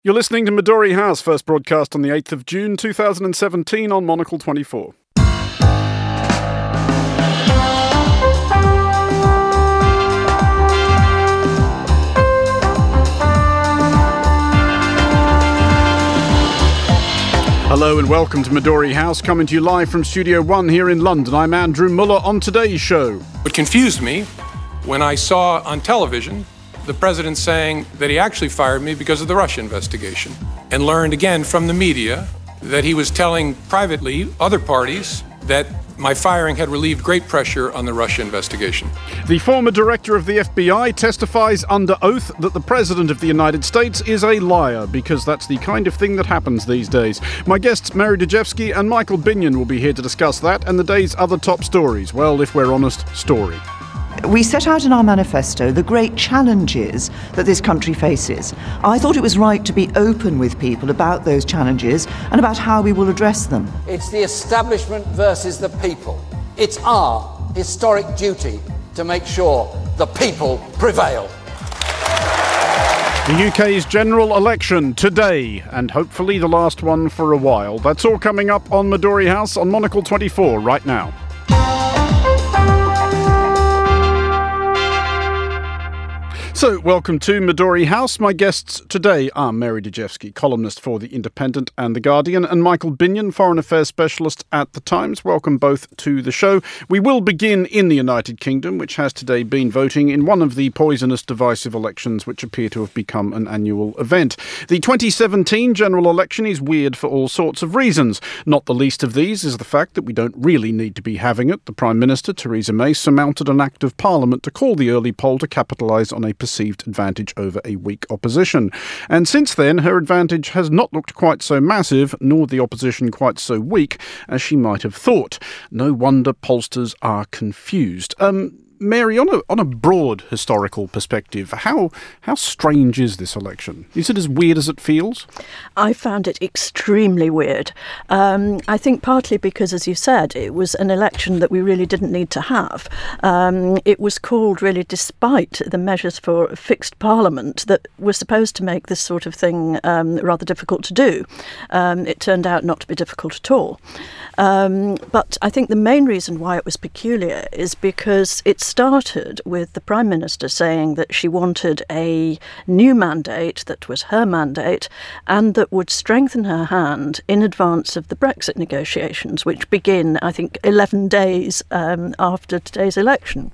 You're listening to Midori House, first broadcast on the 8th of June 2017 on Monocle 24. Hello and welcome to Midori House, coming to you live from Studio One here in London. I'm Andrew Muller on today's show. What confused me when I saw on television the president saying that he actually fired me because of the Russia investigation, and learned again from the media that he was telling privately other parties that my firing had relieved great pressure on the Russia investigation. The former director of the FBI testifies under oath that the President of the United States is a liar, because that's the kind of thing that happens these days. My guests, Mary Dejevsky and Michael Binion, will be here to discuss that and the day's other top stories. Well, if we're honest, story. We set out in our manifesto the great challenges that this country faces. I thought it was right to be open with people about those challenges and about how we will address them. It's the establishment versus the people. It's our historic duty to make sure the people prevail. The UK's general election today, and hopefully the last one for a while. That's all coming up on Midori House on Monocle 24 right now. So, welcome to Midori House. My guests today are Mary Dejevsky, columnist for The Independent and The Guardian, and Michael Binion, foreign affairs specialist at The Times. Welcome both to the show. We will begin in the United Kingdom, which has today been voting in one of the poisonous, divisive elections which appear to have become an annual event. The 2017 general election is weird for all sorts of reasons. Not the least of these is the fact that we don't really need to be having it. The Prime Minister, Theresa May, surmounted an Act of Parliament to call the early poll to capitalise on a perceived advantage over a weak opposition. And since then, her advantage has not looked quite so massive, nor the opposition quite so weak as she might have thought. No wonder pollsters are confused. Mary, on a broad historical perspective, how strange is this election? Is it as weird as it feels? I found it extremely weird. I think partly because, as you said, it was an election that we really didn't need to have. It was called really despite the measures for a fixed parliament that were supposed to make this sort of thing rather difficult to do. It turned out not to be difficult at all. But I think the main reason why it was peculiar is because it started with the Prime Minister saying that she wanted a new mandate that was her mandate and that would strengthen her hand in advance of the Brexit negotiations, which begin, I think, 11 days after today's election.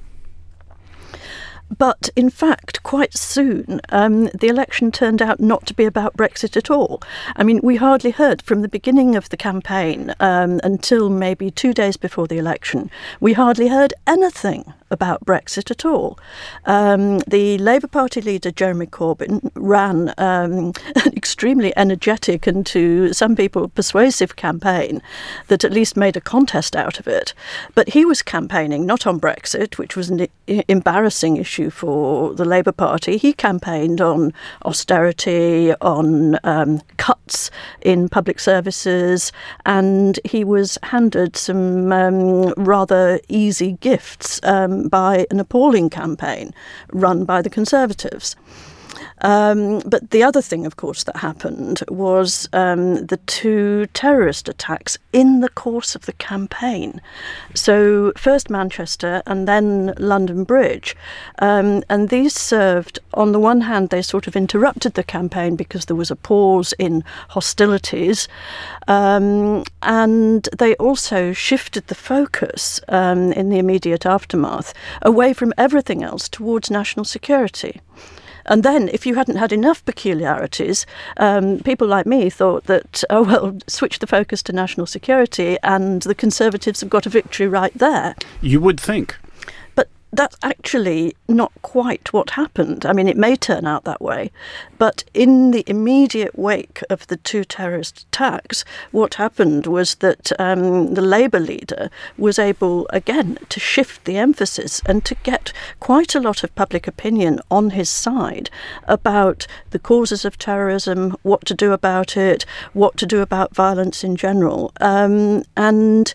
But in fact, quite soon, the election turned out not to be about Brexit at all. I mean, we hardly heard from the beginning of the campaign until maybe 2 days before the election. We hardly heard anything about Brexit at all. The Labour Party leader, Jeremy Corbyn, ran an extremely energetic and, to some people, persuasive campaign that at least made a contest out of it. But he was campaigning not on Brexit, which was an embarrassing issue for the Labour Party. He campaigned on austerity, on cuts in public services, and he was handed some rather easy gifts by an appalling campaign run by the Conservatives. But the other thing, of course, that happened was the two terrorist attacks in the course of the campaign. So first Manchester and then London Bridge. And these served, on the one hand, they sort of interrupted the campaign because there was a pause in hostilities. And they also shifted the focus in the immediate aftermath away from everything else towards national security. And then, if you hadn't had enough peculiarities, people like me thought that, switch the focus to national security and the Conservatives have got a victory right there. You would think. But that's actually not quite what happened. I mean, it may turn out that way, but in the immediate wake of the two terrorist attacks, what happened was that the Labour leader was able, again, to shift the emphasis and to get quite a lot of public opinion on his side about the causes of terrorism, what to do about it, what to do about violence in general. And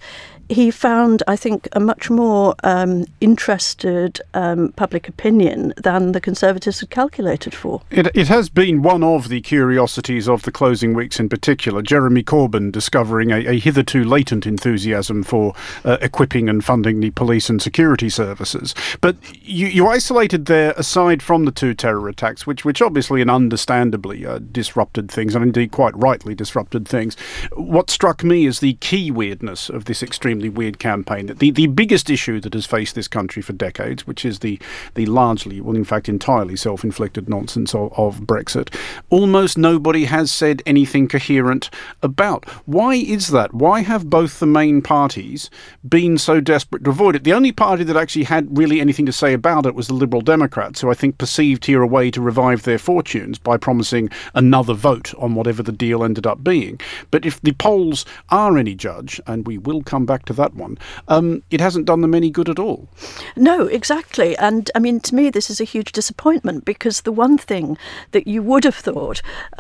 he found, I think, a much more interested public opinion than the Conservatives had calculated for. It has been one of the curiosities of the closing weeks in particular, Jeremy Corbyn discovering a hitherto latent enthusiasm for equipping and funding the police and security services. But you isolated there, aside from the two terror attacks, which obviously and understandably disrupted things, and indeed quite rightly disrupted things. What struck me as the key weirdness of this extremely weird campaign, that the biggest issue that has faced this country for decades, which is the largely, well, in fact, entirely self-inflicted nonsense of Brexit, almost nobody has said anything coherent about. Why is that? Why have both the main parties been so desperate to avoid it? The only party that actually had really anything to say about it was the Liberal Democrats, who I think perceived here a way to revive their fortunes by promising another vote on whatever the deal ended up being. But if the polls are any judge, and we will come back to that one, it hasn't done them any good at all. No, exactly. And I mean, to me, this is a huge disappointment, because the one thing that you would have thought,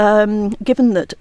given that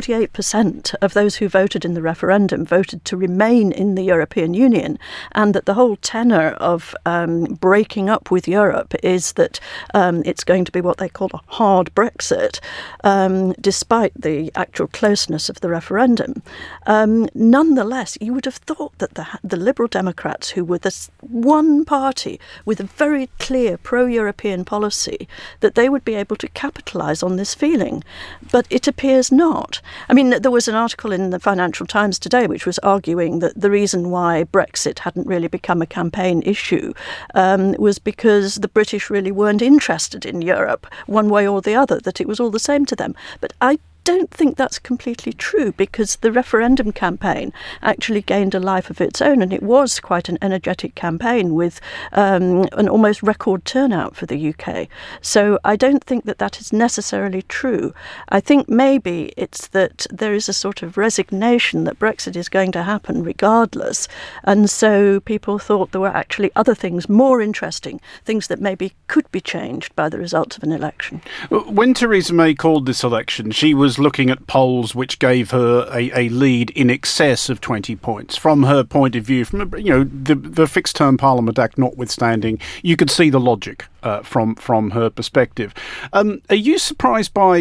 48% of those who voted in the referendum voted to remain in the European Union, and that the whole tenor of breaking up with Europe is that it's going to be what they call a hard Brexit, despite the actual closeness of the referendum. Nonetheless, you would have thought that the Liberal Democrats, who were the one party with a very clear pro-European policy, that they would be able to capitalise on this feeling. But it appears not. I mean, there was an article in the Financial Times today which was arguing that the reason why Brexit hadn't really become a campaign issue was because the British really weren't interested in Europe one way or the other, that it was all the same to them. But I don't think that's completely true, because the referendum campaign actually gained a life of its own, and it was quite an energetic campaign with an almost record turnout for the UK. So I don't think that that is necessarily true. I think maybe it's that there is a sort of resignation that Brexit is going to happen regardless, and so people thought there were actually other things more interesting, things that maybe could be changed by the results of an election. When Theresa May called this election, she was looking at polls which gave her a lead in excess of 20 points. From her point of view, from the Fixed Term Parliament Act notwithstanding, you could see the logic from her perspective. Are you surprised by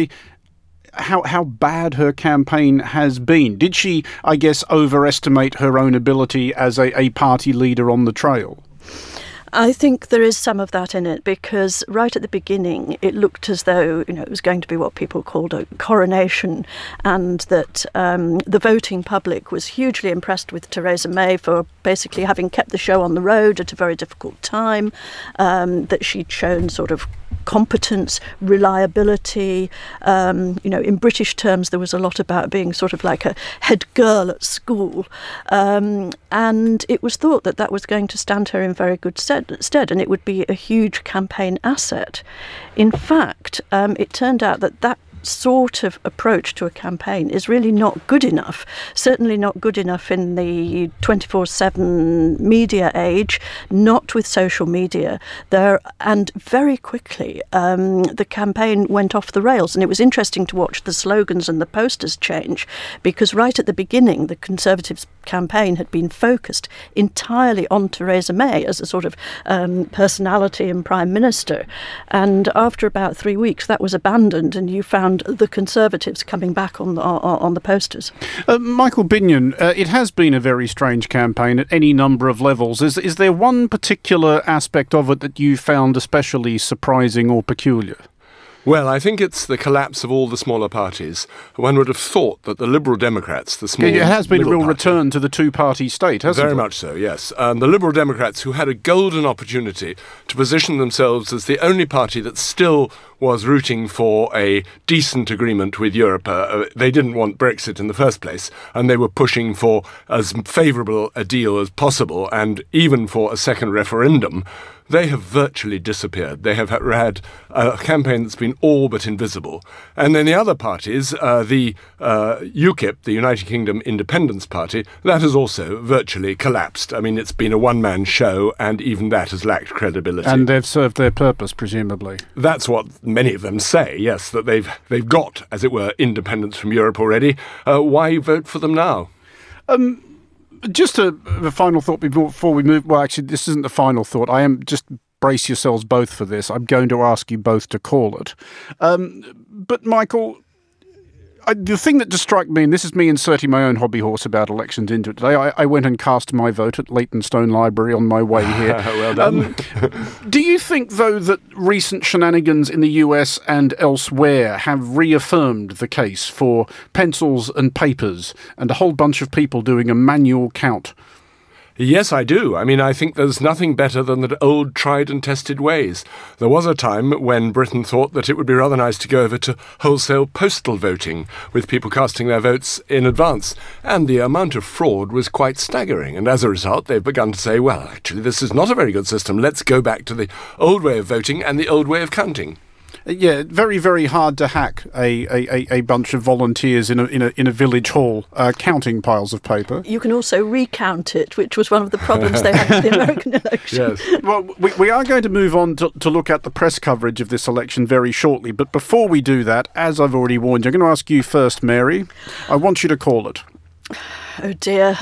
how bad her campaign has been? Did she, I guess, overestimate her own ability as a party leader on the trail? I think there is some of that in it, because right at the beginning it looked as though it was going to be what people called a coronation, and that the voting public was hugely impressed with Theresa May for basically having kept the show on the road at a very difficult time, that she'd shown sort of competence, reliability. In British terms, there was a lot about being sort of like a head girl at school. And it was thought that that was going to stand her in very good stead, and it would be a huge campaign asset. In fact, it turned out that sort of approach to a campaign is really not good enough. Certainly not good enough in the 24/7 media age, not with social media there. And very quickly, the campaign went off the rails. And it was interesting to watch the slogans and the posters change, because right at the beginning, the Conservatives campaign had been focused entirely on Theresa May as a sort of personality and Prime Minister. And after about 3 weeks, that was abandoned, and you found the Conservatives coming back on the posters. Michael Binnion, it has been a very strange campaign at any number of levels. Is there one particular aspect of it that you found especially surprising or peculiar? Well, I think it's the collapse of all the smaller parties. One would have thought that the Liberal Democrats, the small... It has been a real party, return to the two-party state, hasn't it? Very much so, yes. The Liberal Democrats, who had a golden opportunity to position themselves as the only party that still was rooting for a decent agreement with Europe. They didn't want Brexit in the first place, and they were pushing for as favourable a deal as possible, and even for a second referendum. They have virtually disappeared. They have had a campaign that's been all but invisible. And then the other parties, the UKIP, the United Kingdom Independence Party, that has also virtually collapsed. I mean, it's been a one-man show, and even that has lacked credibility. And they've served their purpose, presumably. That's what many of them say, yes, that they've got, as it were, independence from Europe already. Why vote for them now? Just a final thought before we move. Well, actually, this isn't the final thought. I am just brace yourselves both for this. I'm going to ask you both to call it. But Michael, the thing that just struck me, and this is me inserting my own hobby horse about elections into it today, I went and cast my vote at Leytonstone Library on my way here. Well done. Do you think, though, that recent shenanigans in the US and elsewhere have reaffirmed the case for pencils and papers and a whole bunch of people doing a manual count? Yes, I do. I mean, I think there's nothing better than the old tried and tested ways. There was a time when Britain thought that it would be rather nice to go over to wholesale postal voting, with people casting their votes in advance, and the amount of fraud was quite staggering. And as a result, they've begun to say, well, actually, this is not a very good system. Let's go back to the old way of voting and the old way of counting. Yeah, very, very hard to hack a bunch of volunteers in a village hall counting piles of paper. You can also recount it, which was one of the problems they had with the American election. Yes. Well, we are going to move on to look at the press coverage of this election very shortly. But before we do that, as I've already warned you, I'm going to ask you first, Mary. I want you to call it. Oh dear.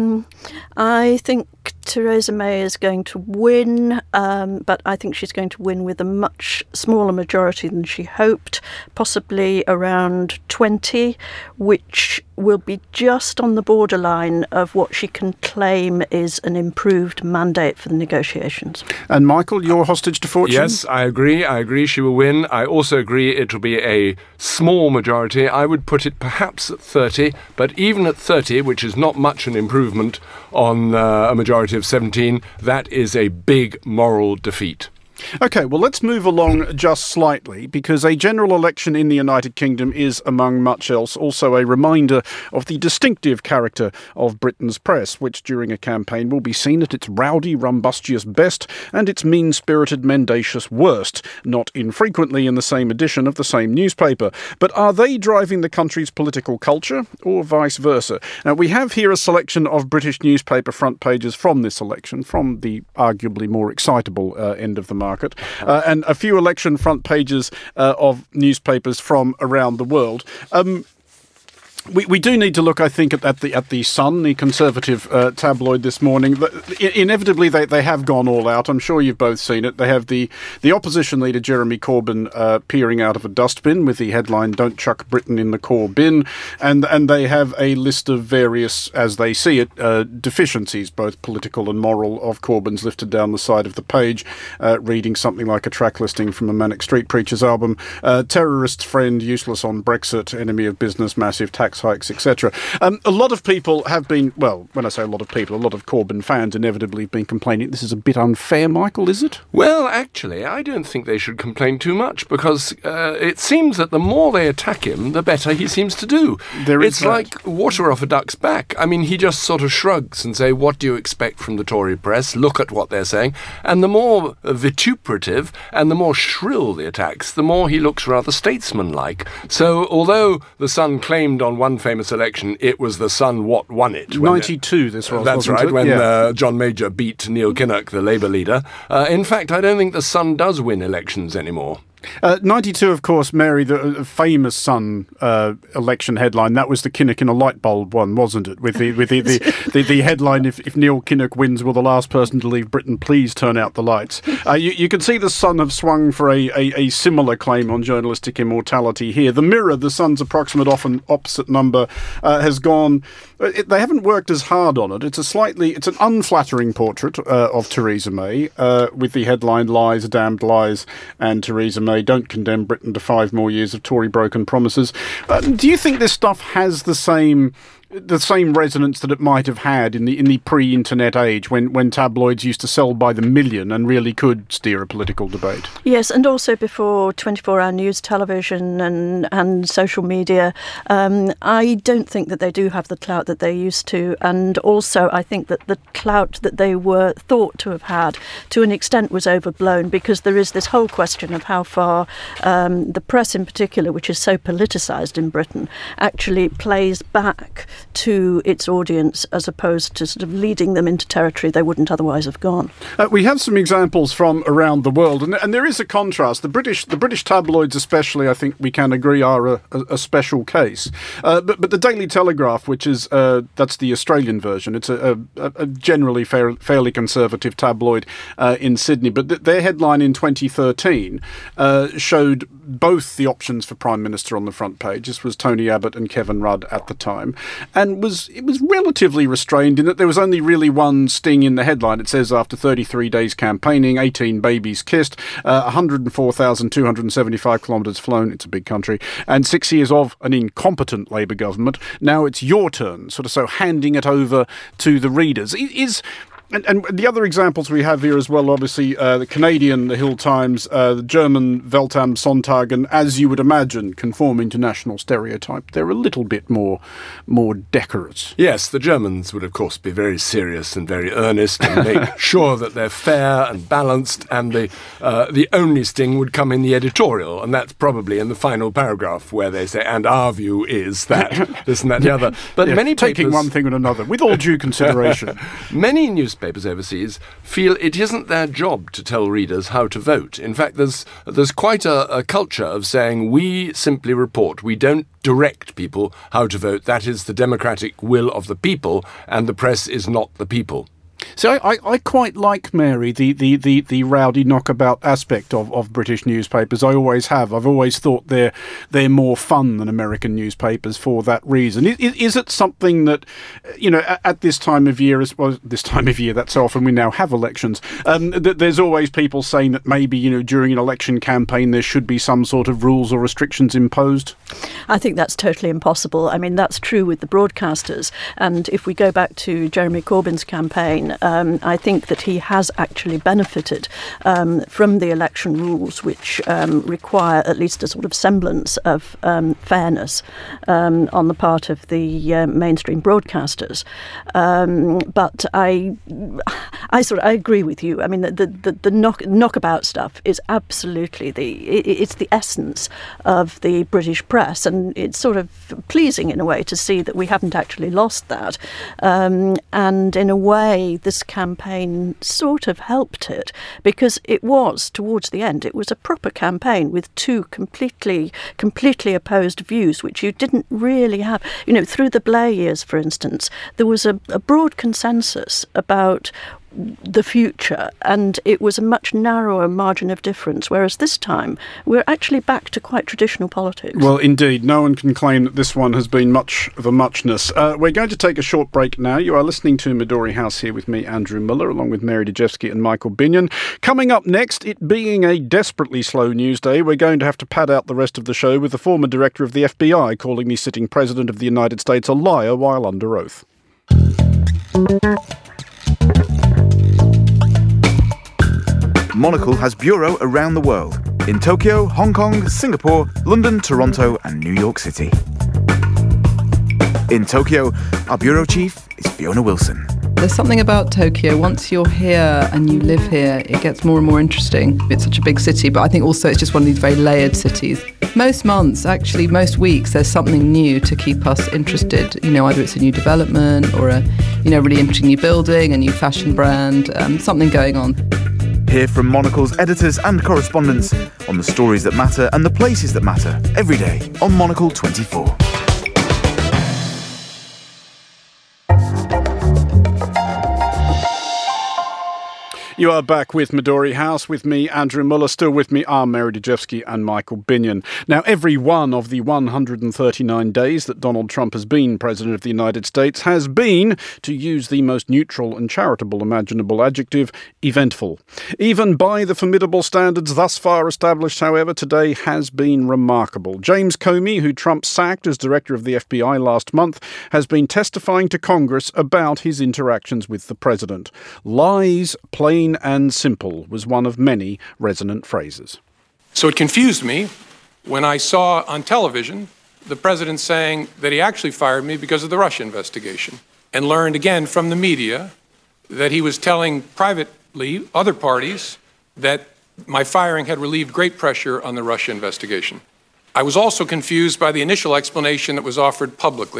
I think Theresa May is going to win, but I think she's going to win with a much smaller majority than she hoped, possibly around 20, which will be just on the borderline of what she can claim is an improved mandate for the negotiations. And Michael, you're hostage to fortune? Yes, I agree she will win. I also agree it will be a small majority. I would put it perhaps at 30, but even at 30, which is not much an improvement on a majority of 17, that is a big moral defeat. OK, well, let's move along just slightly, because a general election in the United Kingdom is, among much else, also a reminder of the distinctive character of Britain's press, which during a campaign will be seen at its rowdy, rumbustious best and its mean-spirited, mendacious worst, not infrequently in the same edition of the same newspaper. But are they driving the country's political culture, or vice versa? Now, we have here a selection of British newspaper front pages from this election, from the arguably more excitable end of the market, and a few election front pages of newspapers from around the world. We do need to look, I think, at the Sun, the Conservative tabloid this morning. Inevitably, they have gone all out. I'm sure you've both seen it. They have the opposition leader, Jeremy Corbyn, peering out of a dustbin with the headline, "Don't chuck Britain in the core bin." And they have a list of various, as they see it, deficiencies, both political and moral, of Corbyn's lifted down the side of the page, reading something like a track listing from a Manic Street Preachers album. Terrorist's friend, useless on Brexit, enemy of business, massive tax hikes, etc. A lot of people have been, well, when I say a lot of people, a lot of Corbyn fans inevitably have been complaining this is a bit unfair, Michael, is it? Well, actually, I don't think they should complain too much, because it seems that the more they attack him, the better he seems to do. It's like water off a duck's back. I mean, he just sort of shrugs and say, what do you expect from the Tory press? Look at what they're saying. And the more vituperative and the more shrill the attacks, the more he looks rather statesmanlike. So, although the Sun claimed on one famous election it was the Sun what won it. 92 this was, that's right, when John Major beat Neil Kinnock, the Labour leader. In fact, I don't think the Sun does win elections anymore. 92, of course, Mary, the famous Sun election headline, that was the Kinnock in a light bulb one, wasn't it? With the headline, if Neil Kinnock wins, will the last person to leave Britain please turn out the lights? You can see the Sun have swung for a similar claim on journalistic immortality here. The Mirror, the Sun's approximate often opposite number, has gone... They haven't worked as hard on it. It's an unflattering portrait of Theresa May, with the headline, "Lies, Damned Lies, and Theresa May don't condemn Britain to 5 more years of Tory broken promises." Do you think this stuff has the same resonance that it might have had in the pre-internet age, when tabloids used to sell by the million and really could steer a political debate? Yes, and also before 24-hour news television and social media. I don't think that they do have the clout that they used to, and also I think that the clout that they were thought to have had to an extent was overblown, because there is this whole question of how far the press in particular, which is so politicised in Britain, actually plays back to its audience as opposed to sort of leading them into territory they wouldn't otherwise have gone. We have some examples from around the world, and there is a contrast. The British tabloids especially, I think we can agree, are a special case. But the Daily Telegraph, which is that's the Australian version, it's a generally fairly conservative tabloid in Sydney, but their headline in 2013 showed both the options for Prime Minister on the front page. This was Tony Abbott and Kevin Rudd at the time, and it was relatively restrained in that there was only really one sting in the headline. It says, after 33 days campaigning, 18 babies kissed, 104,275 kilometres flown, it's a big country, and 6 years of an incompetent Labour government. Now it's your turn, so handing it over to the readers. And the other examples we have here as well, obviously, the Canadian The Hill Times, the German Welt am Sonntag, and as you would imagine, conforming to national stereotype, they're a little bit more decorous. Yes, the Germans would, of course, be very serious and very earnest and make sure that they're fair and balanced, and the only sting would come in the editorial, and that's probably in the final paragraph where they say, and our view is that, this and that and the other. But many taking papers, one thing and another, with all due consideration. Many newspapers overseas feel it isn't their job to tell readers how to vote. In fact, there's quite a culture of saying we simply report. We don't direct people how to vote. That is the democratic will of the people, and the press is not the people. So I quite like, Mary, the rowdy knockabout aspect of British newspapers. I always have. I've always thought they're more fun than American newspapers for that reason. Is it something that, at this time of year, that's so often we now have elections, that there's always people saying that maybe, during an election campaign there should be some sort of rules or restrictions imposed? I think that's totally impossible. I mean, that's true with the broadcasters. And if we go back to Jeremy Corbyn's campaign, I think that he has actually benefited from the election rules, which require at least a sort of semblance of fairness on the part of the mainstream broadcasters. But I agree with you. I mean, the knockabout stuff is absolutely it's the essence of the British press, and it's sort of pleasing in a way to see that we haven't actually lost that. And in a way, this campaign sort of helped it, because it was, towards the end, it was a proper campaign with two completely opposed views, which you didn't really have. Through the Blair years, for instance, there was a broad consensus about the future, and it was a much narrower margin of difference, whereas this time we're actually back to quite traditional politics. Well, indeed, no one can claim that this one has been much of a muchness. We're going to take a short break now. You are listening to Midori House here with me, Andrew Muller, along with Mary Dejevsky and Michael Binion. Coming up next, it being a desperately slow news day, we're going to have to pad out the rest of the show with the former director of the FBI calling the sitting president of the United States a liar while under oath. Monocle has bureau around the world, in Tokyo, Hong Kong, Singapore, London, Toronto and New York City. In Tokyo, our bureau chief is Fiona Wilson. There's something about Tokyo. Once you're here and you live here, it gets more and more interesting. It's such a big city, but I think also it's just one of these very layered cities. Most months, actually most weeks, there's something new to keep us interested. Either it's a new development or a really interesting new building, a new fashion brand, something going on. Hear from Monocle's editors and correspondents on the stories that matter and the places that matter every day on Monocle 24. You are back with Midori House, with me, Andrew Muller. Still with me are Mary Dejevsky and Michael Binion. Now, every one of the 139 days that Donald Trump has been President of the United States has been, to use the most neutral and charitable imaginable adjective, eventful. Even by the formidable standards thus far established, however, today has been remarkable. James Comey, who Trump sacked as director of the FBI last month, has been testifying to Congress about his interactions with the president. Lies, plain and simple, was one of many resonant phrases. So it confused me when I saw on television the president saying that he actually fired me because of the Russia investigation, and learned again from the media that he was telling privately other parties that my firing had relieved great pressure on the Russia investigation. I was also confused by the initial explanation that was offered publicly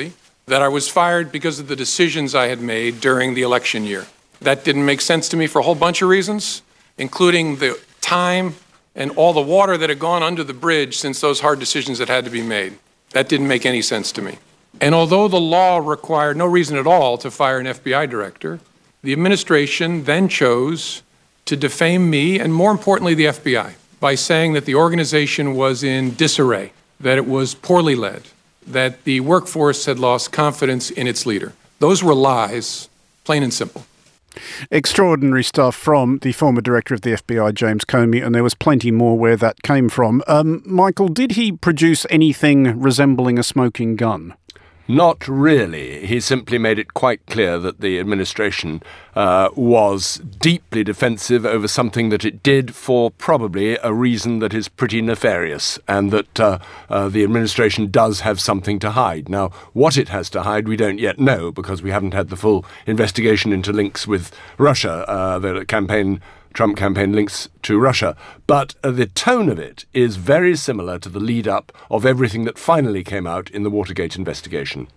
that I was fired because of the decisions I had made during the election year. That didn't make sense to me for a whole bunch of reasons, including the time and all the water that had gone under the bridge since those hard decisions had to be made. That didn't make any sense to me. And although the law required no reason at all to fire an FBI director, the administration then chose to defame me and, more importantly, the FBI by saying that the organization was in disarray, that it was poorly led, that the workforce had lost confidence in its leader. Those were lies, plain and simple. Extraordinary stuff from the former director of the FBI, James Comey, and there was plenty more where that came from. Michael, did he produce anything resembling a smoking gun? Not really. He simply made it quite clear that the administration was deeply defensive over something that it did for probably a reason that is pretty nefarious, and that the administration does have something to hide. Now, what it has to hide, we don't yet know, because we haven't had the full investigation into links with Russia, the Trump campaign links to Russia. But the tone of it is very similar to the lead-up of everything that finally came out in the Watergate investigation.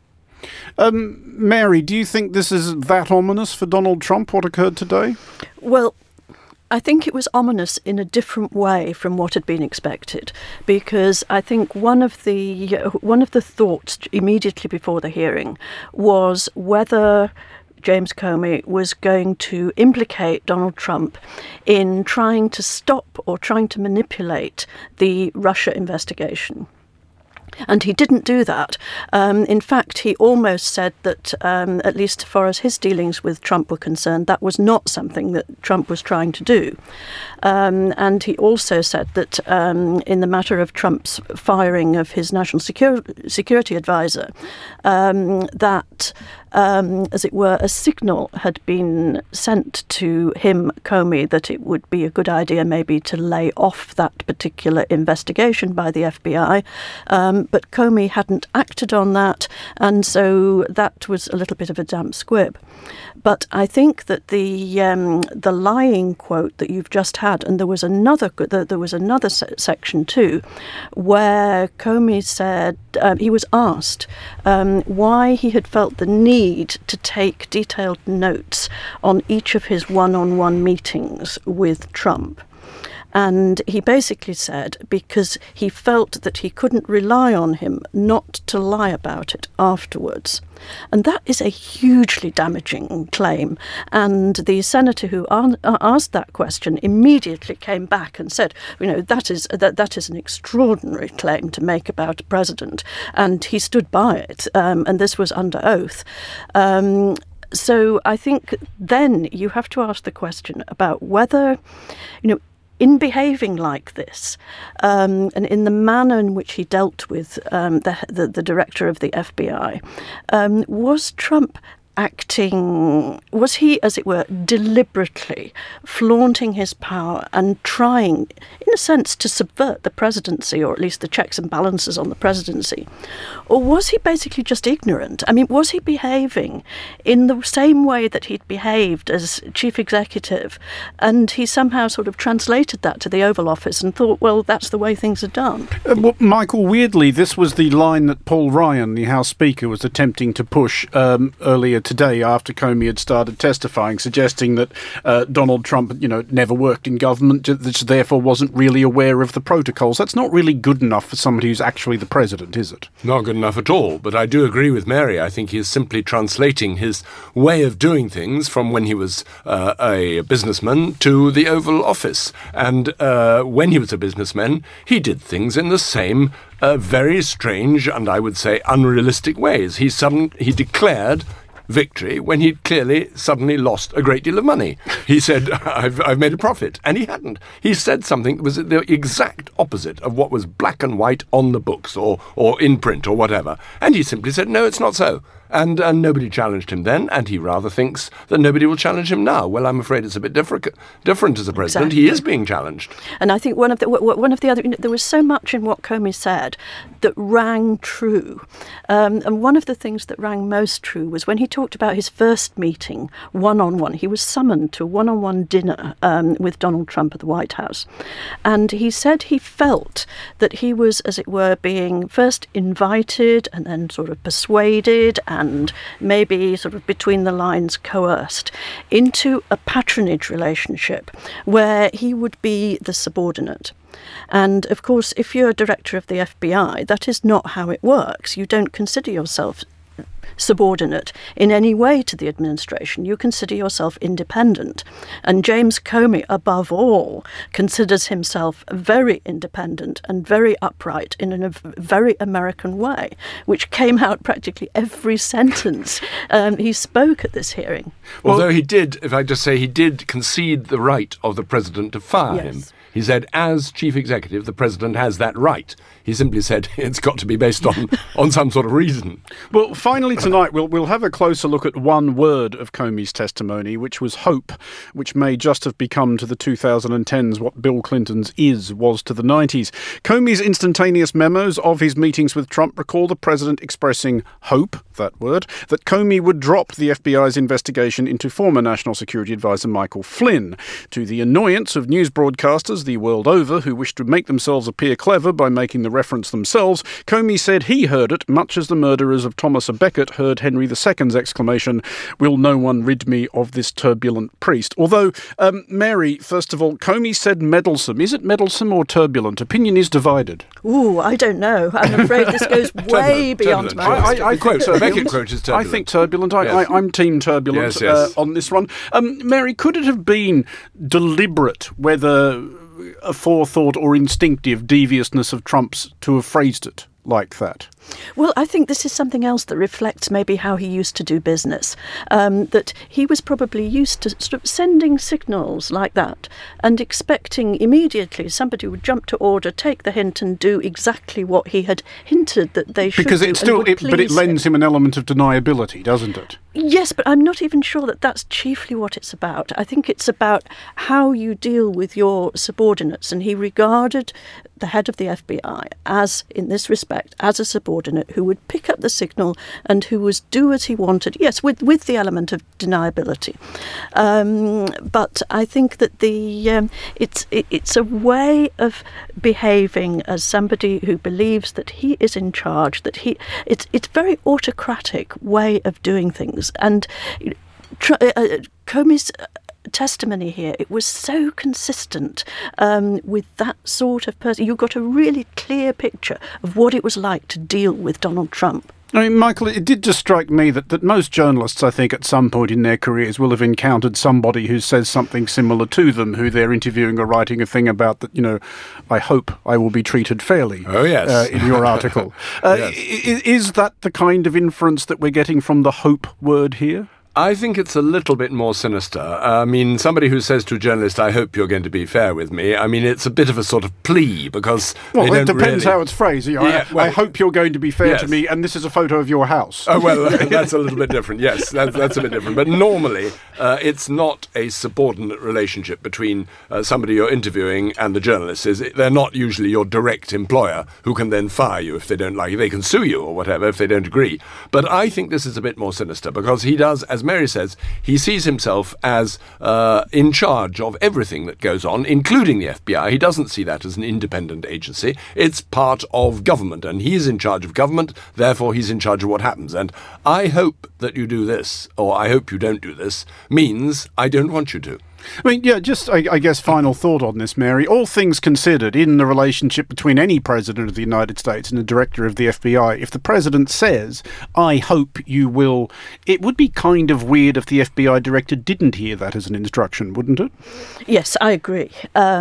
Mary, do you think this is that ominous for Donald Trump, what occurred today? Well, I think it was ominous in a different way from what had been expected, because I think one of the thoughts immediately before the hearing was whether James Comey was going to implicate Donald Trump in trying to stop or trying to manipulate the Russia investigation. And he didn't do that. In fact, he almost said that, at least as far as his dealings with Trump were concerned, that was not something that Trump was trying to do. And he also said that in the matter of Trump's firing of his national security advisor, that, as it were, a signal had been sent to him, Comey, that it would be a good idea maybe to lay off that particular investigation by the FBI. But Comey hadn't acted on that, and so that was a little bit of a damp squib. But I think that the lying quote that you've just had, and there was another section too, where Comey said he was asked why he had felt the need to take detailed notes on each of his one-on-one meetings with Trump. And he basically said because he felt that he couldn't rely on him not to lie about it afterwards. And that is a hugely damaging claim. And the senator who asked that question immediately came back and said, that is an extraordinary claim to make about a president. And he stood by it. And this was under oath. So I think then you have to ask the question about whether, in behaving like this, and in the manner in which he dealt with the director of the FBI, was Trump was he, as it were, deliberately flaunting his power and trying, in a sense, to subvert the presidency, or at least the checks and balances on the presidency? Or was he basically just ignorant? I mean, was he behaving in the same way that he'd behaved as chief executive, and he somehow sort of translated that to the Oval Office and thought, well, that's the way things are done? Michael, weirdly, this was the line that Paul Ryan, the House Speaker, was attempting to push earlier today after Comey had started testifying, suggesting that Donald Trump, never worked in government, therefore wasn't really aware of the protocols. That's not really good enough for somebody who's actually the president, is it? Not good enough at all, but I do agree with Mary. I think he is simply translating his way of doing things from when he was a businessman to the Oval Office. And when he was a businessman, he did things in the same very strange and, I would say, unrealistic ways. He declared victory when he'd clearly suddenly lost a great deal of money. He said, I've made a profit. And he hadn't. He said something that was the exact opposite of what was black and white on the books or in print or whatever. And he simply said, no, it's not so. And nobody challenged him then, and he rather thinks that nobody will challenge him now. Well, I'm afraid it's a bit different as a president. Exactly. He is being challenged. And I think one of the other, there was so much in what Comey said that rang true. And one of the things that rang most true was when he talked talked about his first meeting, one-on-one. He was summoned to a one-on-one dinner with Donald Trump at the White House. And he said he felt that he was, as it were, being first invited and then sort of persuaded and maybe sort of between the lines coerced into a patronage relationship where he would be the subordinate. And, of course, if you're a director of the FBI, that is not how it works. You don't consider yourself subordinate in any way to the administration. You consider yourself independent. And James Comey, above all, considers himself very independent and very upright in a very American way, which came out practically every sentence he spoke at this hearing. Although he did, if I just say, he did concede the right of the president to fire him. He said, as chief executive, the president has that right. He simply said it's got to be based on some sort of reason. Well, finally tonight, we'll have a closer look at one word of Comey's testimony, which was hope, which may just have become to the 2010s what Bill Clinton's was to the 90s. Comey's instantaneous memos of his meetings with Trump recall the president expressing hope, that word, that Comey would drop the FBI's investigation into former National Security Advisor Michael Flynn, to the annoyance of news broadcasters the world over who wished to make themselves appear clever by making the reference themselves. Comey said he heard it, much as the murderers of Thomas à Becket heard Henry II's exclamation, "Will no one rid me of this turbulent priest?" Although, Mary, first of all, Comey said meddlesome. Is it meddlesome or turbulent? Opinion is divided. Ooh, I don't know. I'm afraid this goes way beyond my... I quote Becket quote is turbulent. I think turbulent. I'm team turbulent on this one. Mary, could it have been deliberate, whether a forethought or instinctive deviousness of Trump's to have phrased it like that? Well, I think this is something else that reflects maybe how he used to do business, that he was probably used to sort of sending signals like that and expecting immediately somebody would jump to order, take the hint and do exactly what he had hinted that they should because do. But it lends him an element of deniability, doesn't it? Yes, but I'm not even sure that that's chiefly what it's about. I think it's about how you deal with your subordinates, and he regarded the head of the FBI as, in this respect, as a subordinate who would pick up the signal and who would do as he wanted, yes, with the element of deniability. But I think that it's a way of behaving as somebody who believes that he is in charge, that it's a very autocratic way of doing things. And Comey's testimony here, it was so consistent with that sort of person. You got a really clear picture of what it was like to deal with Donald Trump. I mean, Michael, it did just strike me that most journalists, I think, at some point in their careers will have encountered somebody who says something similar to them, who they're interviewing or writing a thing about that, I hope I will be treated fairly. Oh, yes. In your article. Yes. Is that the kind of inference that we're getting from the hope word here? I think it's a little bit more sinister. I mean, somebody who says to a journalist, "I hope you're going to be fair with me," I mean, it's a bit of a sort of plea because it depends how it's phrased. I hope you're going to be fair to me, and this is a photo of your house. Oh, well, that's a little bit different. Yes, that's a bit different. But normally, it's not a subordinate relationship between somebody you're interviewing and the journalist. They're not usually your direct employer who can then fire you if they don't like you. They can sue you or whatever if they don't agree. But I think this is a bit more sinister because he does, as Mary says, he sees himself as in charge of everything that goes on, including the FBI. He doesn't see that as an independent agency. It's part of government, and he's in charge of government, therefore he's in charge of what happens. And I hope that you do this, or I hope you don't do this, means I don't want you to. I mean, just, I guess, final thought on this, Mary. All things considered, in the relationship between any president of the United States and a director of the FBI, if the president says, "I hope you will," it would be kind of weird if the FBI director didn't hear that as an instruction, wouldn't it? Yes, I agree.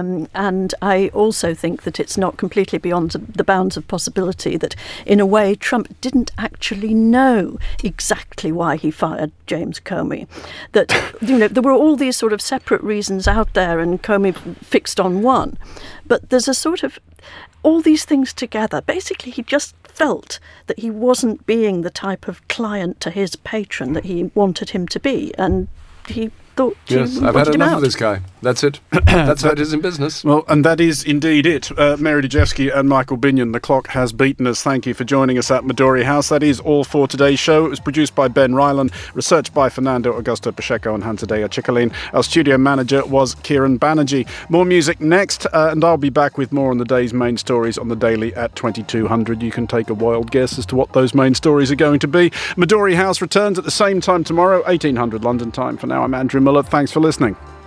And I also think that it's not completely beyond the bounds of possibility that, in a way, Trump didn't actually know exactly why he fired James Comey. That, there were all these sort of separate reasons out there, and Comey fixed on one. But there's a sort of all these things together. Basically, he just felt that he wasn't being the type of client to his patron that he wanted him to be, and he thought Yes, you I've wanted had him enough out. of this guy. That's it. That's how it is in business. Well, and that is indeed it. Mary Dejevsky and Michael Binion, the clock has beaten us. Thank you for joining us at Midori House. That is all for today's show. It was produced by Ben Ryland, researched by Fernando Augusto Pacheco and Hansadea Chickalin. Our studio manager was Kieran Banerjee. More music next, and I'll be back with more on the day's main stories on the Daily at 2200. You can take a wild guess as to what those main stories are going to be. Midori House returns at the same time tomorrow, 1800 London time. For now, I'm Andrew Muller. Thanks for listening.